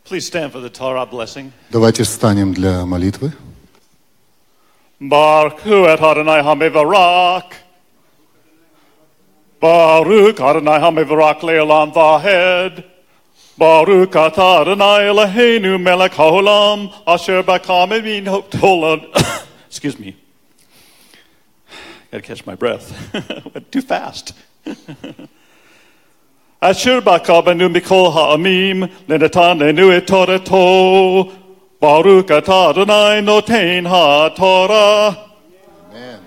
Please stand for the Torah blessing. Давайте встанем для молитвы. Baruch hu et Adonai HaMevarak. Baruch Adonai HaMevarak le'olam vahed. Baruch atah Adonai Eloheinu melech haolam asher baka min holad. Excuse me. Gotta catch my breath. Went too fast. Asher baka benu mikol ha'amim lenatan et torato. Baruch atah Adonai noten ha'torah. Amen.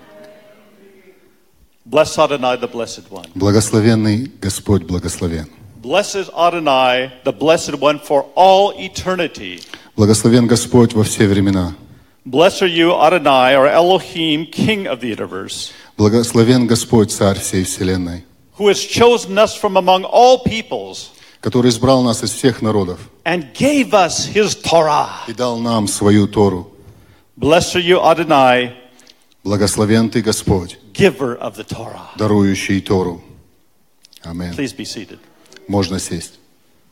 Bless Adonai, the Blessed One. Благословенный Господь благословен. Blessed Adonai, the Blessed One for all eternity. Благословен Господь во все времена. Blessed are you, Adonai, or Elohim, King of the universe, Благословен Господь, Царь всей вселенной, who has chosen us from among all peoples который избрал нас из всех народов and gave us his Torah. и дал нам свою Тору. Blessed are you, Adonai, Благословен Ты, Господь, giver of the Torah. дарующий Тору. Аминь. Please be seated. Можно сесть.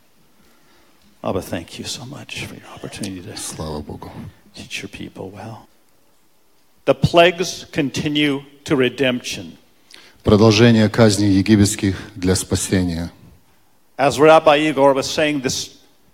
Abba, thank you so much for your opportunity to Слава Богу. teach your people well. The plagues continue to redemption. Продолжение казней египетских для спасения. As Rabbi Igor was saying, this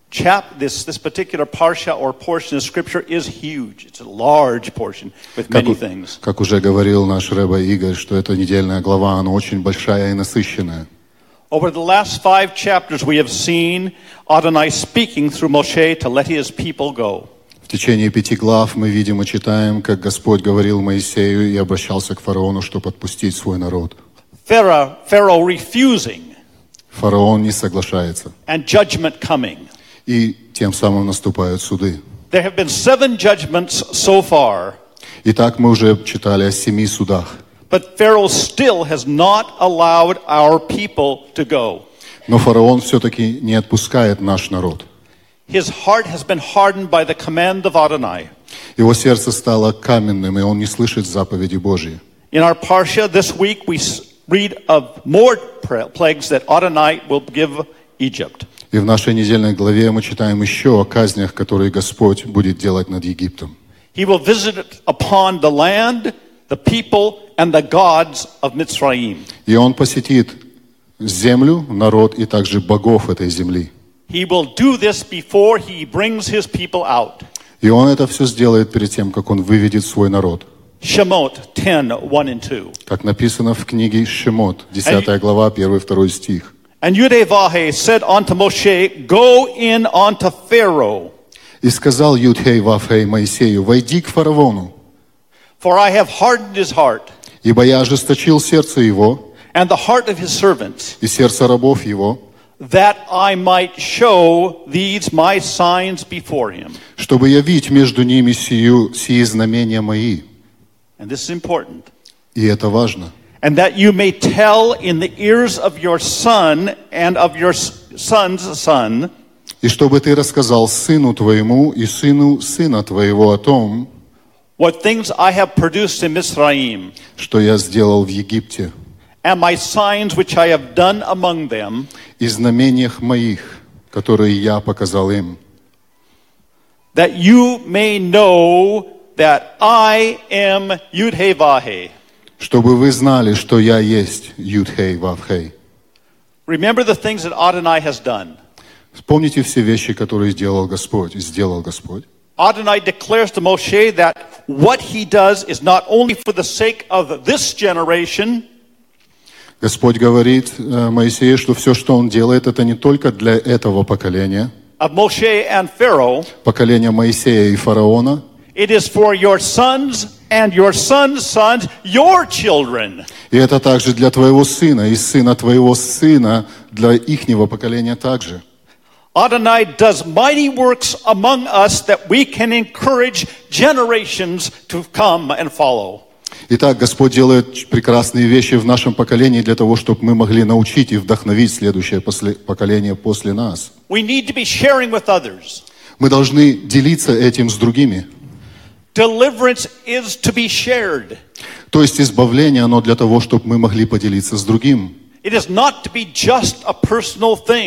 particular parsha or portion of scripture is huge. It's a large portion with many things. Как уже говорил наш Рэбби Игорь, что эта недельная глава, она очень большая и насыщенная. Over the last 5 chapters, we have seen Adonai speaking through Moshe to let his people go. В течение 5 глав мы видим и читаем, как Господь говорил Моисею и обращался к фараону, чтобы отпустить свой народ. Pharaoh refusing. Фараон не соглашается. And judgment coming. И тем самым наступают суды. There have been 7 judgments so far. Итак, мы уже читали о 7 судах. But Pharaoh still has not allowed our people to go. Но фараон все-таки не отпускает наш народ. His heart has been hardened by the command of Adonai. Его сердце стало каменным, и он не слышит заповеди Божьи. In our parsha this week, we read of more plagues that Adonai will give Egypt. И в нашей недельной главе мы читаем еще о казнях, которые Господь будет делать над Египтом. He will visit it upon the land, the people, and the gods of Mitzrayim. И он посетит землю, народ и также богов этой земли. He will do this before he brings his people out. И он это все сделает перед тем, как он выведет свой народ. Shemot 10:1 and 2. Как написано в книге Шемот, 10 глава, 1-2 стих. And Yudhevahe said unto Moshe, Go in unto Pharaoh. И сказал Юдхей Вавхей Моисею: «Войди к фараону, For I have hardened his heart, ибо я ожесточил сердце его and the heart of his servants, и сердце рабов его, that I might show these my signs before him.» чтобы явить между ними сии знамения мои. And this is important. И это важно. And that you may tell in the ears of your son and of your son's son, И чтобы ты рассказал сыну твоему и сыну сына твоего о том, what things I have produced in Mizraim, что я сделал в Египте, and my signs which I have done among them, и знамениях моих, которые я показал им, that you may know that I am Yudhevahe. чтобы вы знали, что я есть Юдхей Вавхей. Remember the things that Adonai has done. Вспомните все вещи, которые сделал Господь. Adonai declares to Moshe that what he does is not only for the sake of this generation, Господь говорит Моисею, что все, что он делает, это не только для этого поколения, of Moshe and Pharaoh, поколения Моисея и фараона, it is for your sons and your sons' sons, your children. и это также для твоего сына и сына твоего сына, для ихнего поколения также. Adonai does mighty works among us that we can encourage generations to come and follow. Итак, Господь делает прекрасные вещи в нашем поколении для того, чтобы мы могли научить и вдохновить следующее поколение после нас. We need to be sharing with others. Мы должны делиться этим с другими. Deliverance is to be shared. То есть избавление, оно для того, чтобы мы могли поделиться с другим. It is not to be just a personal thing.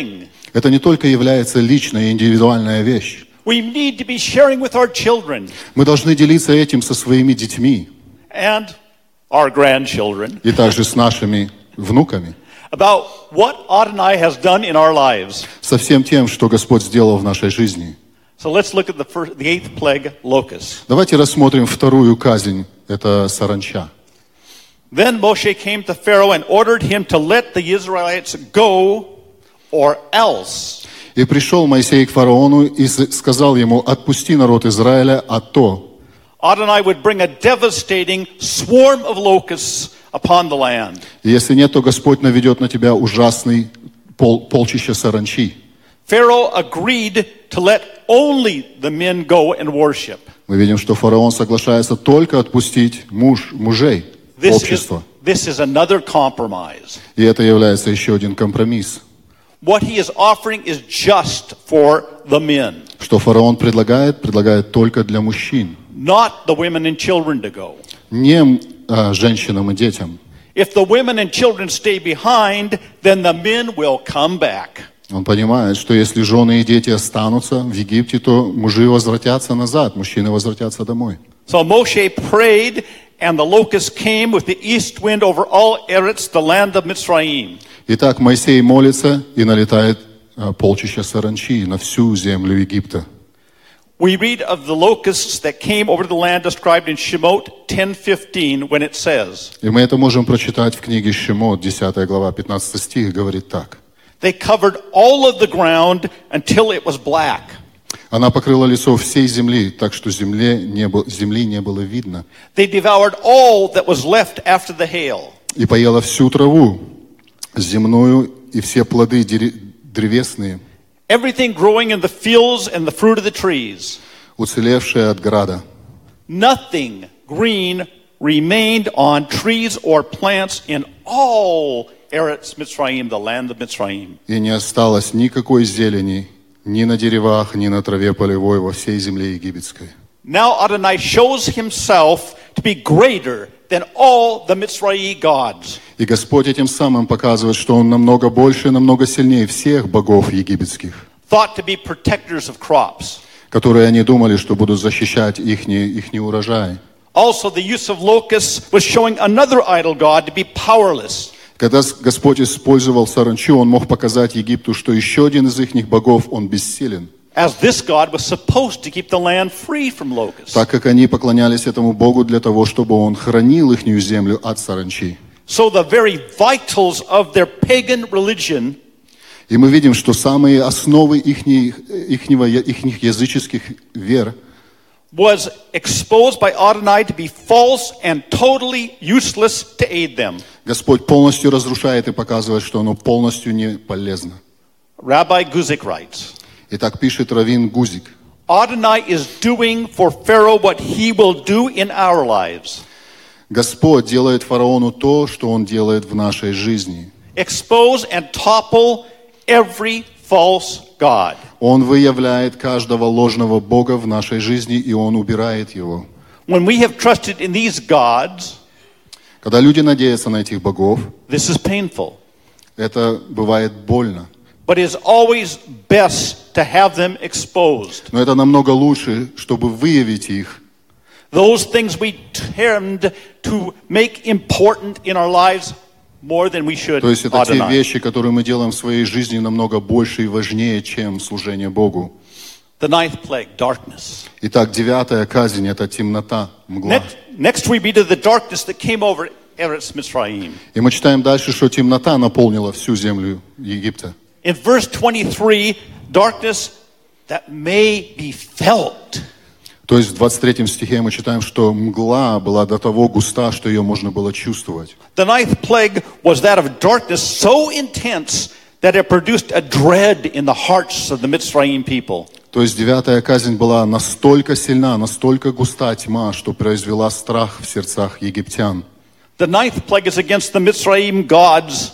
Это не только является личная и индивидуальная вещь. We need to be sharing with our children Мы должны делиться этим со своими детьми and our grandchildren и также с нашими внуками. about what Adonai has done in our lives. Со всем тем, что Господь сделал в нашей жизни. So let's look at the eighth plague, locust. Давайте рассмотрим вторую казнь. Это саранча. Then Moshe came to Pharaoh and ordered him to let the Israelites go or else. И пришел Моисей к фараону и сказал ему: отпусти народ Израиля, а то Adonai would bring a devastating swarm of locusts upon the land. если нет, то Господь наведет на тебя ужасный полчища саранчи. Pharaoh agreed to let only the men go and worship. Мы видим, что фараон соглашается только отпустить мужей, общества. This is another compromise. И это является еще один компромисс. What he is offering is just for the men, Что фараон предлагает только для мужчин, not the women and children to go. не женщинам и детям. If the women and children stay behind, then the men will come back. Он понимает, что если жены и дети останутся в Египте, то мужи возвратятся назад, мужчины возвратятся домой. So Moshe prayed, and the locusts came with the east wind over all Eretz, the land of Mitzrayim. Итак, Моисей молится, и налетает полчища саранчи на всю землю Египта. We read of the locusts that came over the land described in Shemot 10:15 when it says, И мы это можем прочитать в книге Шемот, 10 глава, 15 стих, говорит так. they covered all of the ground until it was black. Она покрыла лицо всей земли, так что земли не было видно. They devoured all that was left after the hail. И поела всю траву земную и все плоды древесные, Everything growing in the fields and the fruit of the trees. уцелевшие от града. Nothing green remained on trees or plants in all Eretz Mitzrayim, the land of Mitzrayim. И не осталось никакой зелени ни на деревах, ни на траве полевой во всей земле египетской. Now Adonai shows himself to be greater than all the Mitzrayim gods. И Господь этим самым показывает, что Он намного больше, намного сильнее всех богов египетских, Thought to be protectors of crops. которые они думали, что будут защищать ихний урожай. Also, the use of locusts was showing another idol god to be powerless. Когда Господь использовал саранчу, Он мог показать Египту, что еще один из ихних богов, он бессилен. As this god was supposed to keep the land free from locusts. Так как они поклонялись этому Богу для того, чтобы Он хранил ихнюю землю от саранчи. So the very vitals of their pagan religion И мы видим, что самые основы ихних языческих вер was exposed by Adonai to be false and totally useless to aid them. Господь полностью разрушает и показывает, что оно полностью не полезно. Rabbi Guzik writes, И так пишет раввин Гузик. Adonai is doing for Pharaoh what he will do in our lives. Господь делает фараону то, что Он делает в нашей жизни. Expose and topple every false god. Он выявляет каждого ложного бога в нашей жизни, и Он убирает его. When we have trusted in these gods, Когда люди надеются на этих богов, this is painful. это бывает больно. But it is always best to have them exposed. Но это намного лучше, чтобы выявить их. Those things we tend to make important in our lives more than we should. То есть это те Adonai. вещи, которые мы делаем в своей жизни, намного больше и важнее, чем служение Богу. The ninth plague, darkness. Итак, 9-я казнь – это темнота, мгла. Next we read of the darkness that came over Eretz Mitzrayim. И мы читаем дальше, что темнота наполнила всю землю Египта. In verse 23, darkness that may be felt. То есть в 23 стихе мы читаем, что мгла была до того густа, что ее можно было чувствовать. The ninth plague was that of darkness so intense that it produced a dread in the hearts of the Mitzrayim people. То есть 9-я казнь была настолько сильна, настолько густа тьма, что произвела страх в сердцах египтян. The ninth plague is against the Mitzrayim gods.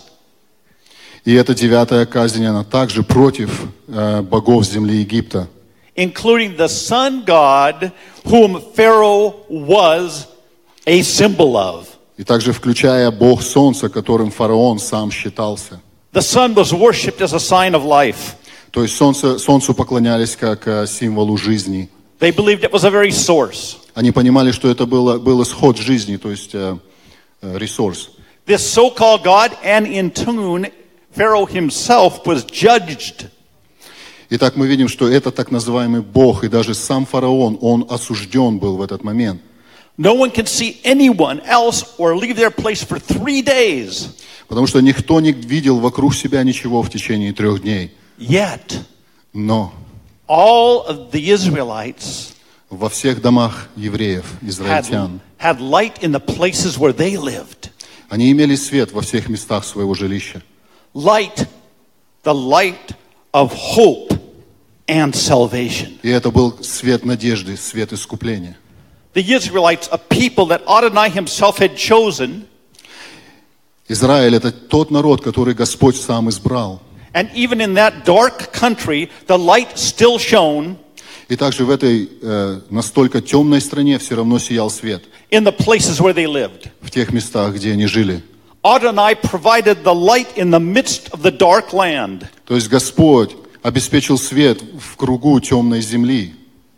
И эта 9-я казнь, она также против богов земли Египта. Including the sun god whom Pharaoh was a symbol of. И также включая бог солнца, которым фараон сам считался. The sun was worshipped as a sign of life. То есть солнцу поклонялись как символу жизни. They believed it was a very source. Они понимали, что это был исход жизни, то есть ресурс. This so-called God, and in turn, Pharaoh himself was judged. Итак, мы видим, что это так называемый Бог, и даже сам фараон, он осужден был в этот момент. No one can see anyone else or leave their place for 3 days. Потому что никто не видел вокруг себя ничего в течение 3 дней. Yet, Но all of the Israelites во всех домах евреев, израильтян, had light in the places where they lived. они имели свет во всех местах своего жилища. Light, the light of hope and salvation. И это был свет надежды, свет искупления. The Israelites, a people that Adonai himself had chosen, Израиль — это тот народ, который Господь сам избрал. and even in that dark country, the light still shone И также в этой настолько темной стране все равно сиял свет. in the places where they lived. В тех местах, где они жили. Adonai provided the light in the midst of the dark land. То есть Господь обеспечил свет в кругу темной земли.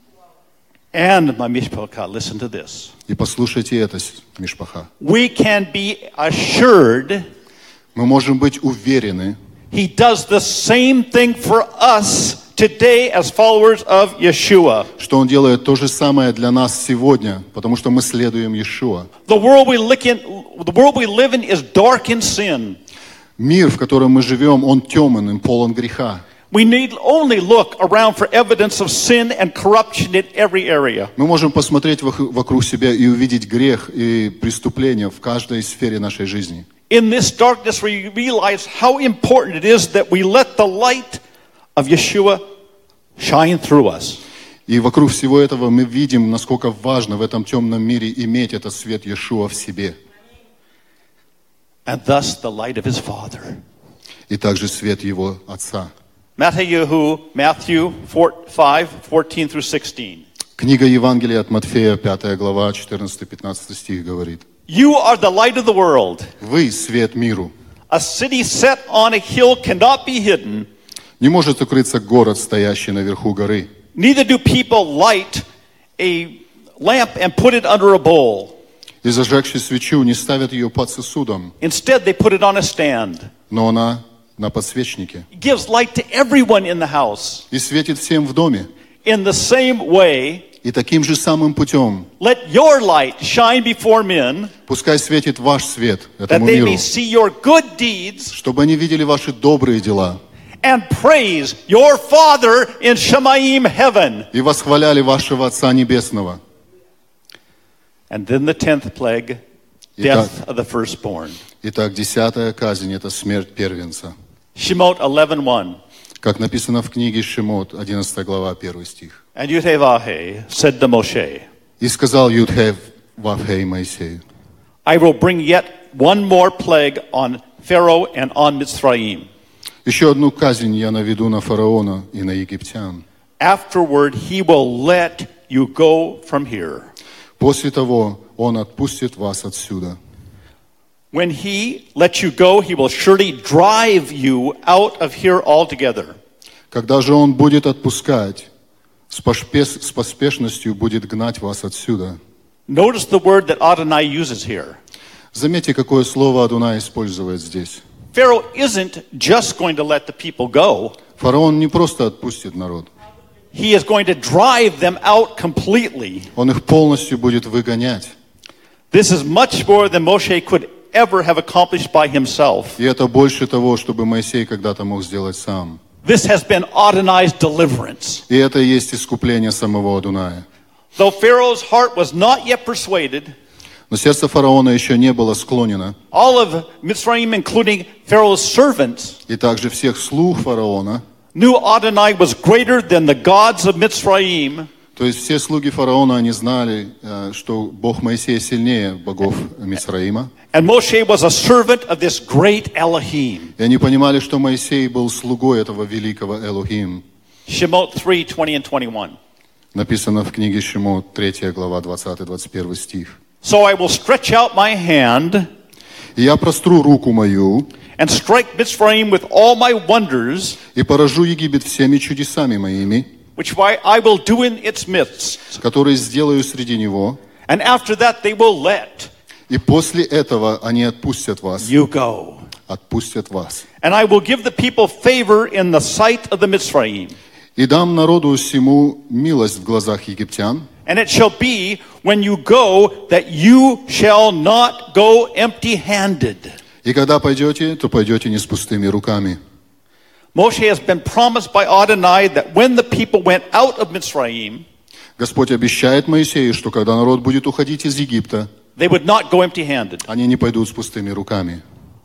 And, my mishpachah, listen to this. И послушайте это, Мишпаха. We can be assured Мы можем быть уверены, He does the same thing for us today as followers of Yeshua. что Он делает то же самое для нас сегодня, потому что мы следуем Иешуа. The world we live in is dark in sin. Мир, в котором мы живем, он темен, он полон греха. We need only look around for evidence of sin and corruption in every area. Мы можем посмотреть вокруг себя и увидеть грех и преступления в каждой сфере нашей жизни. In this darkness, we realize how important it is that we let the light of Yeshua shine through us. И вокруг всего этого мы видим, насколько важно в этом темном мире иметь этот свет Иешуа в себе. And thus the light of his Father. И также свет Его Отца. Matthew 5:14 through 16. Книга Евангелия от Матфея, 5 глава, 14-15 стих говорит. You are the light of the world. Вы свет миру. A city set on a hill cannot be hidden. Не может укрыться город, стоящий наверху горы. Neither do people light a lamp and put it under a bowl. И зажегши свечу, не ставят ее под сосудом, Instead, they put it on a stand. но она на подсвечнике. It gives light to everyone in the house. И светит всем в доме. In the same way, И таким же самым путем, let your light shine before men, пускай светит ваш свет that этому they миру, may see your good deeds чтобы они видели ваши добрые дела and praise your Father in Shemayim heaven. и восхваляли вашего Отца Небесного. And then the 10th plague, death of the firstborn. Итак, 10-я казнь – это смерть первенца. Shemot 11:1. Как написано в книге Шемот, 11 глава, 1 стих. And Yudhevahe said to Moshe, «И сказал Юдхев Вавхей Моисею, I will bring yet one more plague on Pharaoh and on Mitzrayim. еще одну казнь я наведу на фараона и на египтян. Afterward, he will let you go from here. После того он отпустит вас отсюда. When he lets you go, he will surely drive you out of here altogether. Когда же он будет отпускать, с поспешностью будет гнать вас отсюда». Notice the word that Adonai uses here. Заметьте, какое слово Адонай использует здесь. Pharaoh isn't just going to let the people go. Фараон не просто отпустит народ. He is going to drive them out completely. Он их полностью будет выгонять. This is much more than Moshe could ever have accomplished by himself. И это больше того, чтобы Моисей когда-то мог сделать сам. This has been Adonai's deliverance. И это и есть искупление самого Адоная. Though Pharaoh's heart was not yet persuaded, Но сердце фараона еще не было склонено. all of Mitzrayim, including Pharaoh's servants, И также всех слуг фараона, knew Adonai was greater than the gods of Mitzrayim. то есть все слуги фараона, они знали, что Бог Моисея сильнее богов Мицраима. And Moshe was a servant of this great Elohim. И они понимали, что Моисей был слугой этого великого Элохим. Shemot 3:20 and 21. Написано в книге Шемот, 3 глава, 20-21 стих. So I will stretch out my hand «И я простру руку мою, and strike Mitzrayim with all my wonders, и поражу Египет всеми чудесами моими, which I will do in its midst. которые сделаю среди него, And after that they will let и после этого они отпустят вас, you go. отпустят вас. And I will give the people favor in the sight of the Mitzrayim. И дам народу всему милость в глазах египтян, And it shall be when you go that you shall not go empty-handed. и когда пойдете, то пойдете не с пустыми руками. Moshe has been promised by Adonai that when the people went out of Mitzrayim, Господь обещает Моисею, что когда народ будет уходить из Египта, they would not go empty-handed. они не пойдут с пустыми руками.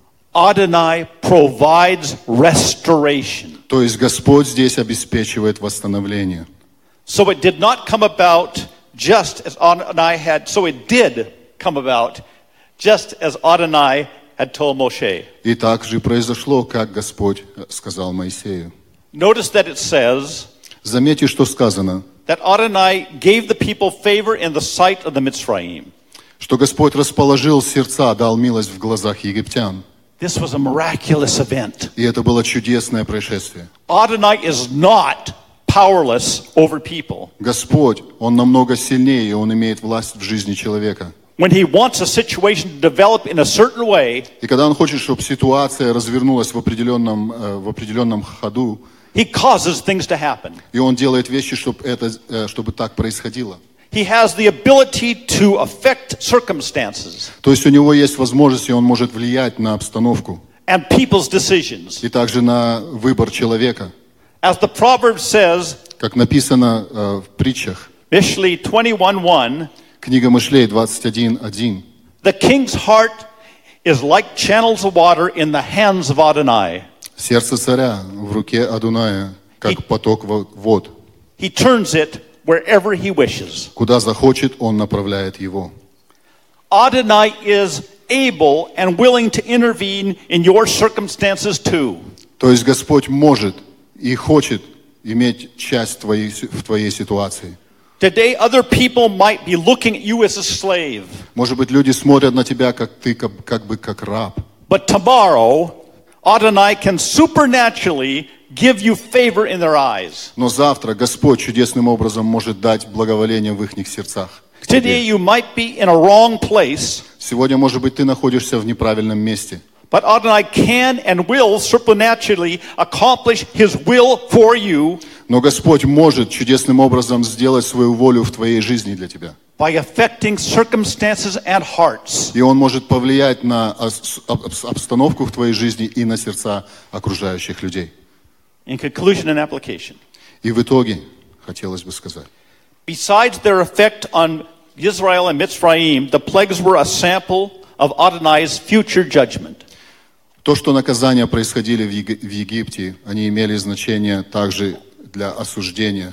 Adonai provides restoration. То есть Господь здесь обеспечивает восстановление. So it did not come about just as Adonai had, so it did come about just as Adonai had told Moshe. И так же произошло, как Господь сказал Моисею. Notice that it says Заметьте, что сказано, that Adonai gave the people favor in the sight of the Mitzrayim. что Господь расположил сердца, дал милость в глазах египтян. This was a miraculous event. И это было чудесное происшествие. Adonai is not powerless over people. Господь, Он намного сильнее, и Он имеет власть в жизни человека. When he wants a situation to develop in a certain way, И когда Он хочет, чтобы ситуация развернулась в определенном ходу, he causes things to happen. и Он делает вещи, чтобы так происходило. He has the ability to affect circumstances То есть у Него есть возможность, и Он может влиять на обстановку, and people's decisions. и также на выбор человека. As the proverb says, Как написано в притчах, Mishlei 21:1, книга Мишлей 21:1. the king's heart is like channels of water in the hands of Adonai. Сердце царя в руке Адуная, как поток вод. He turns it wherever he wishes. Куда захочет, Он направляет его. Adonai is able and willing to intervene in your circumstances too. То есть Господь может и хочет иметь часть в твоей ситуации. Today, other people might be looking at you as a slave. Может быть, люди смотрят на тебя, как ты как бы как раб. But tomorrow, Adonai can supernaturally give you favor in their eyes. Но завтра Господь чудесным образом может дать благоволение в их сердцах. Today, you might be in a wrong place, Сегодня, может быть, ты находишься в неправильном месте. but Adonai can and will supernaturally accomplish His will for you Но Господь может чудесным образом сделать свою волю в твоей жизни для тебя. by affecting circumstances and hearts. И Он может повлиять на обстановку в твоей жизни и на сердца окружающих людей. In conclusion and application, И в итоге, хотелось бы сказать, besides their effect on Israel and Mitzrayim, the plagues were a sample of Adonai's future judgment. то, что наказания происходили в Египте, они имели значение также для осуждения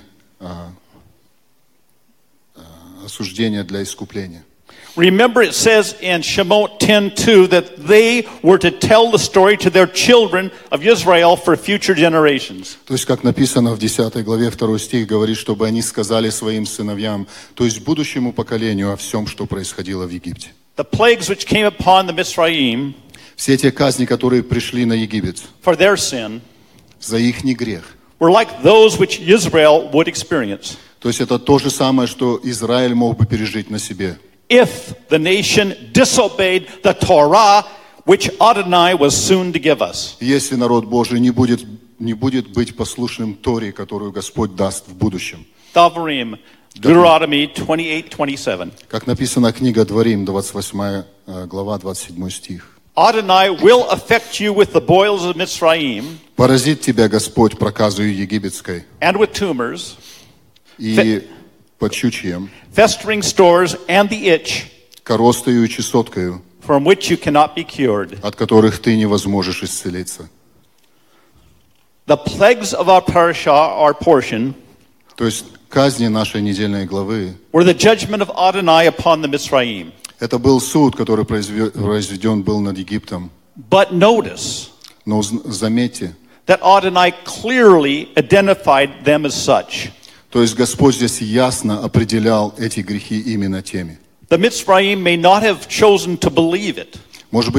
для искупления. Remember, it says in Shemot 10:2 that they were to tell the story to their children of Israel for future generations. То есть, как написано в 10 главе 2 стих, говорит, чтобы они сказали своим сыновьям, то есть будущему поколению, о всем, что происходило в Египте. The plagues which came upon the Mitzrayim Все те казни, которые пришли на Египет for their sin за их грех, were like those which Israel would experience то есть это то же самое, что Израиль мог бы пережить на себе, if the nation disobeyed the Torah which Adonai was soon to give us. если народ Божий не будет быть послушным Торе, которую Господь даст в будущем. Devarim, Deuteronomy 28:27. Как написано книга Дворим, 28 глава, 27 стих. Adonai will affect you with the boils of Mitzrayim «Поразит тебя Господь проказою египетской and with tumors, и подчучьем, festering stores, and the itch коростою и чесоткою, from which you cannot be cured. от которых ты не возможешь исцелиться». The plagues of our parasha, our portion, То есть казни нашей недельной главы were the judgment of Adonai upon the Mitzrayim. это был суд, который произведен был над Египтом. But notice Но заметьте, that Adonai clearly identified them as such. то есть Господь здесь ясно определял эти грехи именно теми. The Mitzrayim may not have chosen to believe it, Может быть,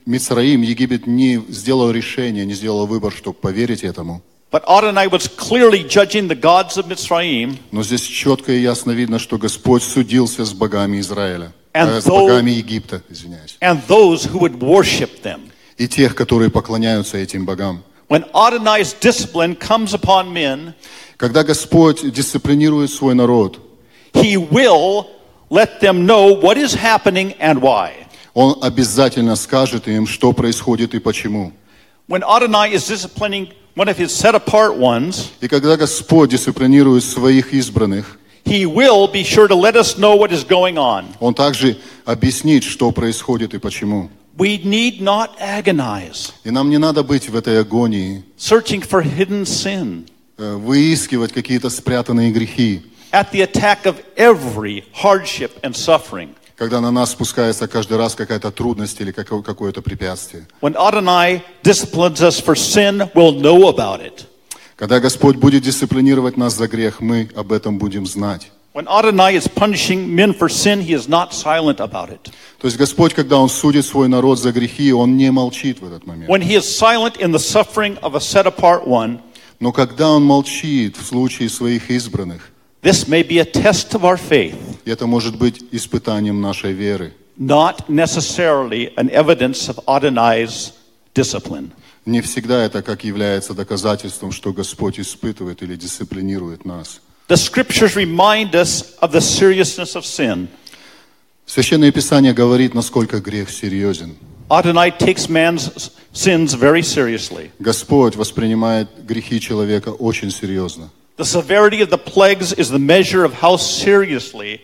Мицраим, Египет не сделал решение, не сделал выбор, чтобы поверить этому. But Adonai was clearly judging the gods of Mitzrayim. Но здесь четко и ясно видно, что Господь судился с богами Израиля, And с богами Египта, извиняюсь, and those who would worship them. и тех, которые поклоняются этим богам. When Adonai's discipline comes upon men, Когда Господь дисциплинирует свой народ, He will let them know what is happening and why. Он обязательно скажет им, что происходит и почему. When Adonai is disciplining one of His set-apart ones, И когда Господь дисциплинирует своих избранных, He will be sure to let us know what is going on. Он также объяснит, что происходит и почему. We need not agonize, И нам не надо быть в этой агонии, searching for hidden sin, выискивать какие-то спрятанные грехи, at the attack of every hardship and suffering. когда на нас спускается каждый раз какая-то трудность или какое-то препятствие. When Adonai disciplines us for sin, we'll know about it. Когда Господь будет дисциплинировать нас за грех, мы об этом будем знать. When Adonai is punishing men for sin, He is not silent about it. То есть Господь, когда Он судит свой народ за грехи, Он не молчит в этот момент. When He is silent in the suffering of a set-apart one, Но когда Он молчит в случае своих избранных, this may be a test of our faith, это может быть испытанием нашей веры. not necessarily an evidence of Adonai's discipline. Не всегда это как является доказательством, что Господь испытывает или дисциплинирует нас. The scriptures remind us of the seriousness of sin. Священное Писание говорит, насколько грех серьезен. Adonai takes man's sins very seriously. Господь воспринимает грехи человека очень серьезно. The severity of the plagues is the measure of how seriously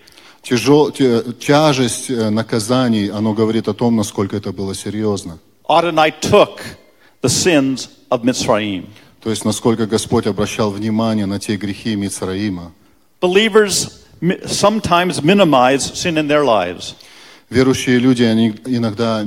Тяжесть наказаний, оно говорит о том, насколько это было серьезно. Adonai took the sins of Mitzrayim. То есть, насколько Господь обращал внимание на те грехи Мицраима. Believers sometimes minimize sin in their lives. Верующие люди, они иногда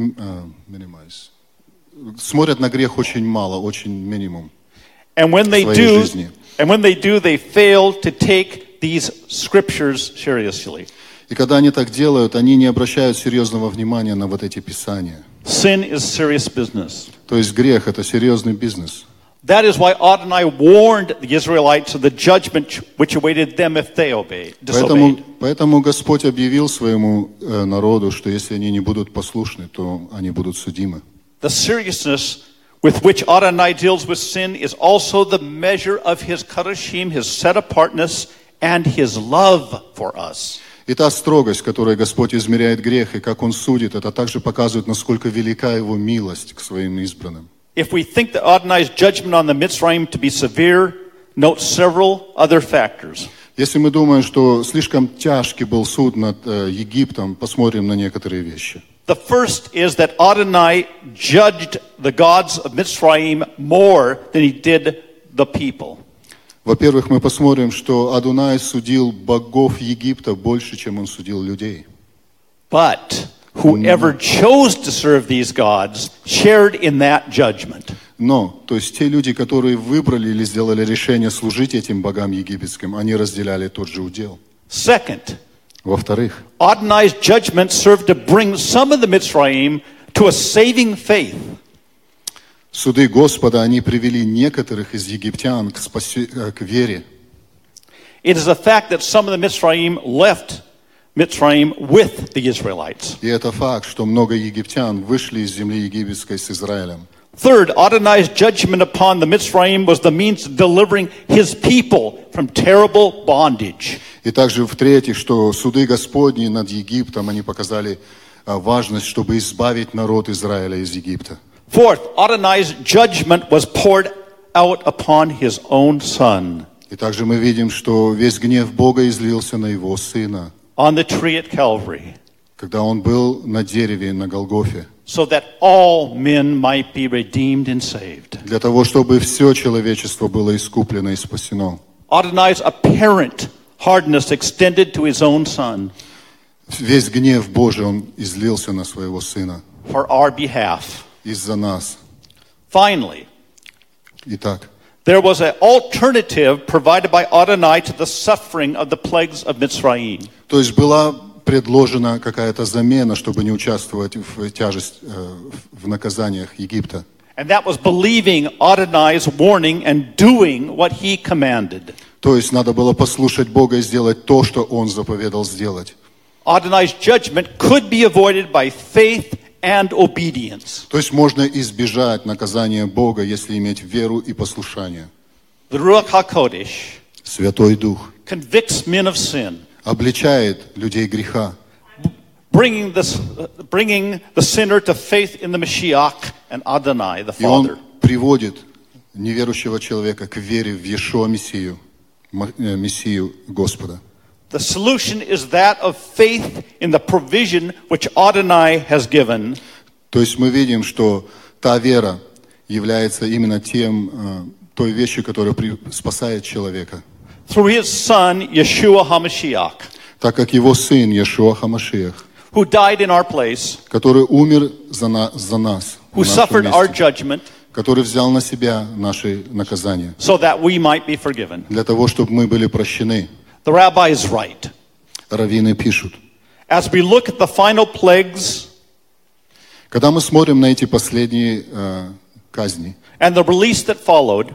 смотрят на грех очень мало, очень минимум. And when they в своей do, жизни. they fail to take these scriptures seriously. И когда они так делают, они не обращают серьезного внимания на вот эти писания. Sin is serious business. То есть грех – это серьезный бизнес. That is why Adonai warned the Israelites of the judgment which awaited them if they disobeyed. Поэтому Господь объявил своему народу, что если они не будут послушны, то они будут судимы. The seriousness with which Adonai deals with sin is also the measure of His kadoshim, His set-apartness, and His love for us. И та строгость, которой Господь измеряет грех, и как Он судит, это также показывает, насколько велика Его милость к своим избранным. If we think that Adonai's judgment on the Mitzrayim to be severe, note several other factors. Если мы думаем, что слишком тяжкий был суд над Египтом, посмотрим на некоторые вещи. The first is that Adonai judged the gods of Mitzrayim more than He did the people. Во-первых, мы посмотрим, что Адонай судил богов Египта больше, чем Он судил людей. But whoever chose to serve these gods shared in that judgment. Но, то есть те люди, которые выбрали или сделали решение служить этим богам египетским, они разделяли тот же удел. Second, Во-вторых, Adonai's judgment served to bring some of the Mitzrayim to a saving faith. суды Господа, они привели некоторых из египтян к вере. It is a fact that some of the Mitzrayim left Mitzrayim with the Israelites. И это факт, что много египтян вышли из земли египетской с Израилем. Third, Adonai's judgment upon the Mitzrayim was the means of delivering His people from terrible bondage. И также в-третьих, что суды Господни над Египтом, они показали важность, чтобы избавить народ Израиля из Египта. Fourth, Adonai's judgment was poured out upon His own Son И также мы видим, что весь гнев Бога излился на Его Сына, on the tree at Calvary, когда Он был на дереве на Голгофе, so that all men might be redeemed and saved. для того, чтобы все человечество было искуплено и спасено. Adonai's apparent hardness extended to His own Son Весь гнев Божий Он излился на Своего Сына for our behalf. из-за нас. Finally, Итак, there was an alternative provided by Adonai to the suffering of the plagues of Mitzrayim. то есть была предложена какая-то замена, чтобы не участвовать в тяжесть, в наказаниях Египта. And that was believing Adonai's warning and doing what he commanded. То есть надо было послушать Бога и сделать то, что Он заповедал сделать. Adonai's judgment could be avoided by faith and obedience. То есть можно избежать наказания Бога, если иметь веру и послушание. The Ruach HaKodesh Святой Дух convicts men of sin, обличает людей греха, bringing the sinner to faith in the Mashiach and Adonai, the и Он Father. приводит неверующего человека к вере в Иешуа Мессию, Мессию Господа. The solution is that of faith in the provision which Adonai has given. То есть мы видим, что та вера является именно той вещью, которая спасает человека. Through his son, Yeshua HaMashiach, Так как Его Сын, Иешуа Хамашиах, who died in our place, который умер за нас, who в нашем suffered our месте, judgment, который взял на себя наши наказания, so that we might be forgiven. для того, чтобы мы были прощены. The rabbi is right. Раввины пишут. As we look at the final plagues Когда мы смотрим на эти последние казни and the release that followed,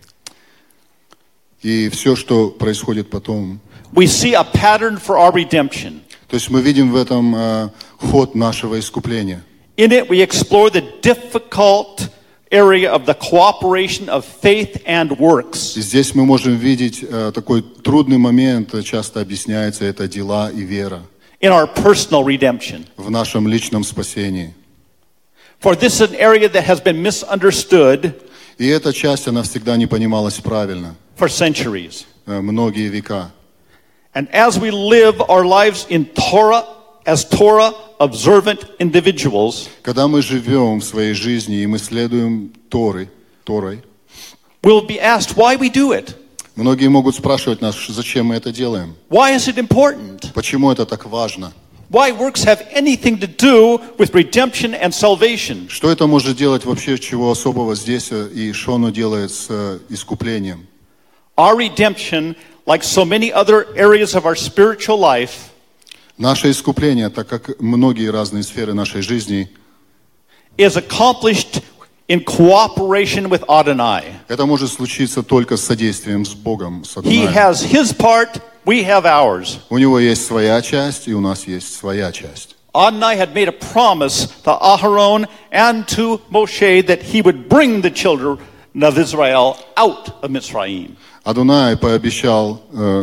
и все, что происходит потом, we see a pattern for our redemption. то есть мы видим в этом ход нашего искупления. In it, we explore the difficult area of the cooperation of faith and works. И здесь мы можем видеть такой трудный момент, часто объясняется это дела и вера In our personal redemption. в нашем личном спасении. For this is an area that has been misunderstood И эта часть, она всегда не понималась правильно, for centuries. многие века. And as we live our lives in Torah, as Torah observant individuals, Когда мы живем в своей жизни и мы следуем Торой, we'll be asked why we do it. многие могут спрашивать нас, зачем мы это делаем, Why is it important? почему это так важно, Why works have anything to do with redemption and salvation? что это может делать вообще, чего особого здесь, и что оно делает с искуплением. Our redemption, like so many other areas of our spiritual life, Наше искупление, так как многие разные сферы нашей жизни, is accomplished in cooperation with Adonai. это может случиться только с содействием с Богом, с He Адонаем. has his part, we have ours. У него есть своя часть, и у нас есть своя часть. Adonai had made a promise to Aharon and to Moshe that he would bring the children of Israel out of Mitzrayim. Адонай пообещал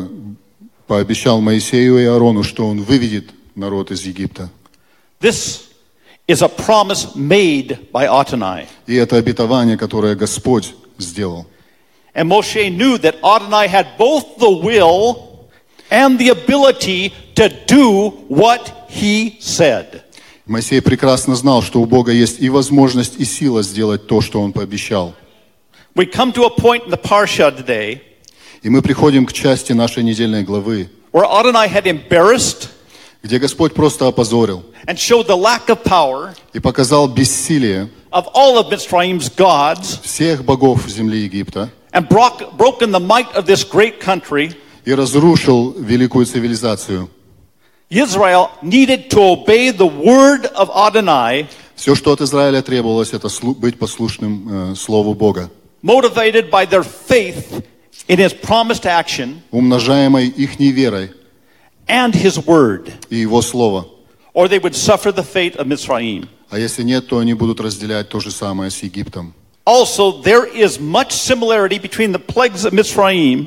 Моисею и Аарону, что он выведет народ из Египта. This is a promise made by Adonai. И это обетование, которое Господь сделал. And Moshe knew that Adonai had both the will and the ability to do what he said. Моисей прекрасно знал, что у Бога есть и возможность, и сила сделать то, что Он пообещал. We come to a point in the Parsha today И мы приходим к части нашей недельной главы, where Adonai had embarrassed где Господь просто опозорил and showed the lack of power и показал бессилие of all of Mitzrayim's gods всех богов земли Египта and broken the might of this great country. и разрушил великую цивилизацию. Israel needed to obey the word of Adonai, Все, что от Израиля требовалось, это быть послушным Слову Бога, motivated by their faith in his promised action умножаемой ихней верой and his word, и Его Слово. or they would suffer the fate of Mitzrayim. А если нет, то они будут разделять то же самое с Египтом. Also, there is much similarity between the plagues of Mitzrayim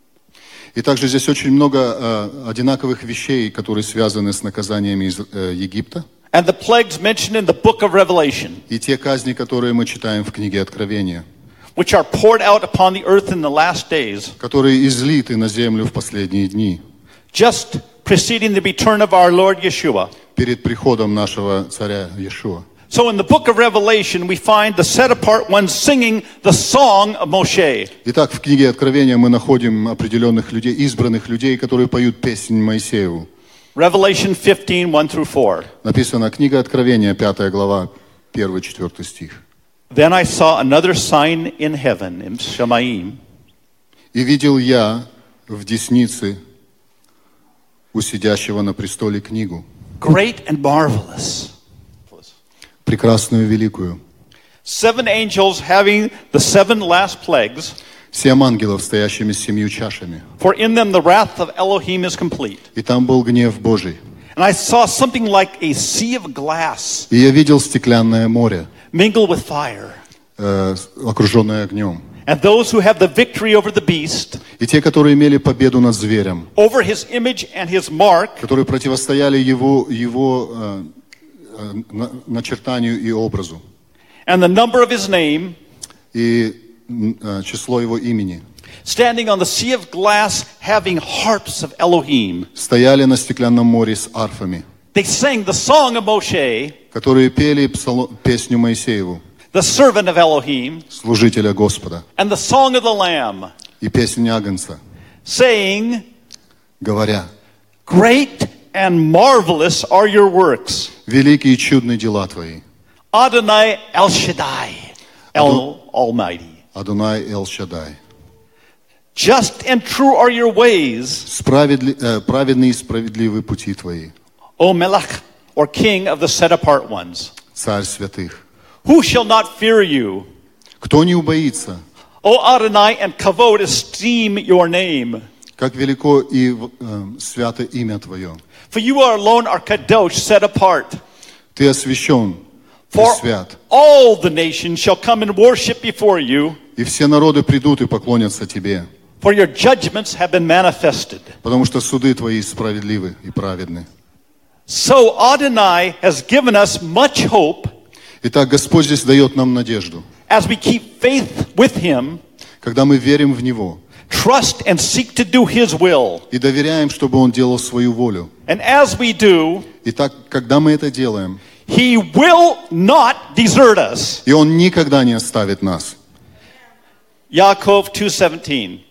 И также здесь очень много одинаковых вещей, которые связаны с наказаниями из Египта, and the plagues mentioned in the book of Revelation, и те казни, которые мы читаем в книге Откровения, which are poured out upon the earth in the last days, которые излиты на землю в последние дни, just preceding the return of our Lord Yeshua. перед приходом нашего царя Иешуа. So in the book of Revelation, we find the set-apart ones singing the song of Moshe. Итак, в книге Откровения мы находим определенных людей, избранных людей, которые поют песнь Моисееву. Revelation 15, 1-4. Написано, книга Откровения, 5 глава, 1-4 стих. Then I saw another sign in heaven, in Shemaim, «И видел я в деснице у сидящего на престоле книгу, great and marvelous. прекрасную, великую. 7 angels having the 7 last plagues, 7 ангелов, стоящими с 7 чашами. for in them the wrath of Elohim is complete. И там был гнев Божий. And I saw something like a sea of glass И я видел стеклянное море, mingled with fire. окруженное огнем. And those who have the victory over the beast, И те, которые имели победу над зверем, over his image and his mark, которые противостояли его начертанию и образу, and the number of his name, и число его имени, standing on the sea of glass, having harps of Elohim. стояли на стеклянном море с арфами, They sang the song of Moshe, которые пели песню Моисееву, the servant of Elohim, служителя Господа, and the song of the Lamb, и песню Агнца, saying, говоря: great and marvelous are your works, великие и чудные дела Твои, Adonai El Shaddai, El Almighty. Адонай Эл-Шадай. Just and true are your ways, Праведные и справедливые пути Твои, O Melech, or King of the set-apart ones. Царь святых. Who shall not fear you? Кто не убоится, O Adonai, and kavod esteem your name. как велико и свято имя Твое. For you are alone are kadosh, set apart. Ты освящен, Ты For свят. all the nations shall come and worship before you, И все народы придут и поклонятся Тебе, for your judgments have been manifested. потому что суды Твои справедливы и праведны. So Adonai has given us much hope Итак, Господь здесь дает нам надежду. as we keep faith with Him, Когда мы верим в Него trust and seek to do His will. и доверяем, чтобы Он делал свою волю. And as we do, Итак, когда мы это делаем, He will not desert us. и Он никогда не оставит нас. Yaakov 2:17.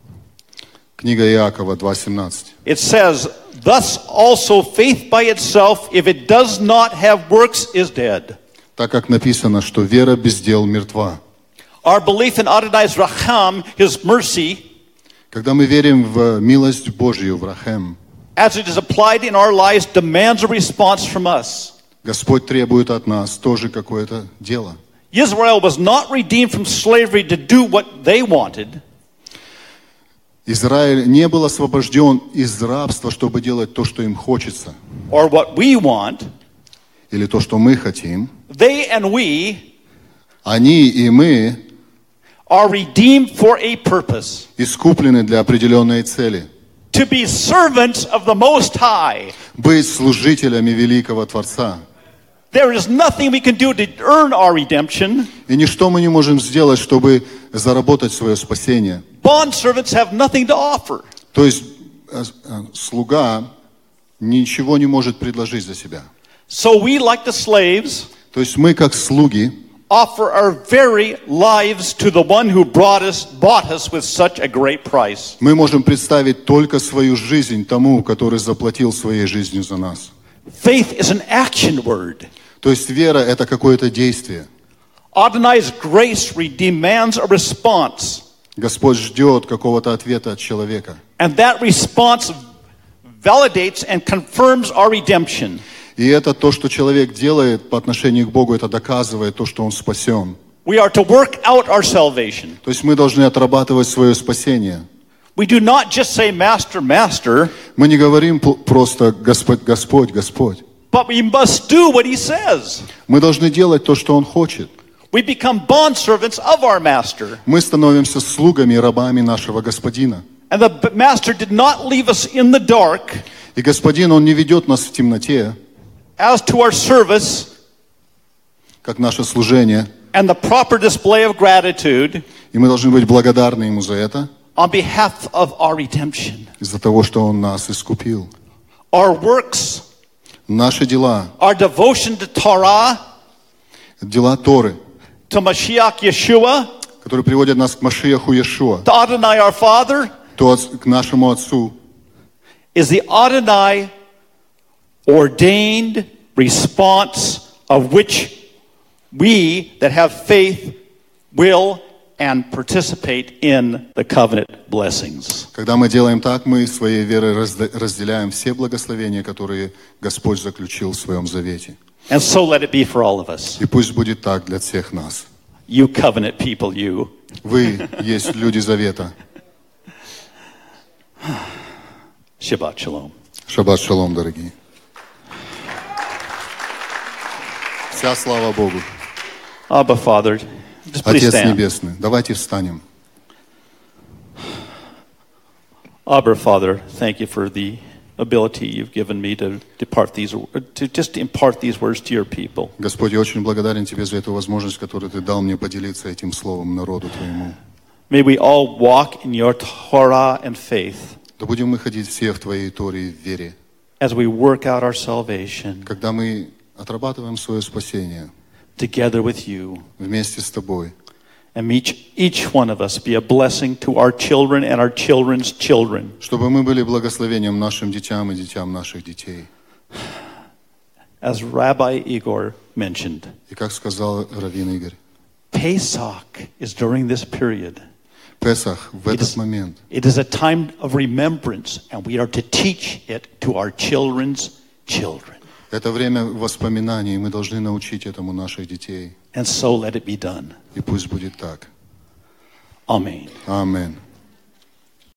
Книга Иакова 2:17. It says, thus also faith by itself, if it does not have works, is dead. Так как написано, что вера без дел мертва. Our belief in Adonai's Racham, His mercy, Когда мы верим в милость Божью, в Рахем, as it is applied in our lives, demands a response from us. Господь требует от нас тоже какое-то дело. Israel was not redeemed from slavery to do what they wanted. Израиль не был освобожден из рабства, чтобы делать то, что им хочется, Or what we want. или то, что мы хотим. They and we Они и мы are redeemed for a purpose. искуплены для определенной цели. To be servants of the Most High. Быть служителями великого Творца. There is nothing we can do to earn our redemption. И ничто мы не можем сделать, чтобы заработать свое спасение. Bondservants have nothing to offer. То есть слуга ничего не может предложить за себя. So we, like the slaves, То есть мы, как слуги, offer our very lives to the one who bought us with such a great price. мы можем представить только свою жизнь тому, который заплатил своей жизнью за нас. Faith is an action word. То есть вера – это какое-то действие. Adonai's grace demands a response. Господь ждет какого-то ответа от человека. And that response validates and confirms our redemption. И это то, что человек делает по отношению к Богу, это доказывает то, что он спасен. We are to work out our salvation. То есть мы должны отрабатывать свое спасение. We do not just say, Master, Master, Мы не говорим просто «Господь, Господь, Господь». but we must do what He says. Мы должны делать то, что Он хочет. We become bondservants of our Master. Мы становимся слугами и рабами нашего Господина. And the Master did not leave us in the dark И Господин, Он не ведет нас в темноте, as to our service как наше служение. and the proper display of gratitude И мы должны быть благодарны Ему за это, on behalf of our redemption. из-за того, что Он нас искупил. Our works, Наши дела, our devotion to Torah, дела Торы, to Mashiach Yeshua, которые приводят нас к Машиаху Иешуа, to Adonai our Father, к нашему Отцу, is the Adonai ordained response of which we that have faith will and participate in the covenant blessings. Когда мы делаем так, мы своей верой разделяем все благословения, которые Господь заключил в Своем завете. And so let it be for all of us. И пусть будет так для всех нас. You covenant people, you. Вы есть люди завета. Shabbat shalom. Шаббат шалом, дорогие. Вся слава Богу. Abba, Father, just please Отец stand. Небесный, давайте встанем. Abba, Father, thank you for the ability you've given me to just impart these words to your people. Господь, я очень благодарен Тебе за эту возможность, которую Ты дал мне поделиться этим словом народу Твоему. May we all walk in your Torah and faith Да будем мы ходить все в Твоей Торе и в вере, as we work out our salvation когда мы отрабатываем свое спасение together with you. вместе с Тобой. And each one of us be a blessing to our children and our children's children. Чтобы мы были благословением нашим детям и детям наших детей. As Rabbi Igor mentioned, И как сказал раввин Игорь, Pesach is during this period. Песах в этот момент. It is a time of remembrance, and we are to teach it to our children's children. Это время воспоминаний, и мы должны научить этому наших детей. And so let it be done. И пусть будет так. Amen. Аминь.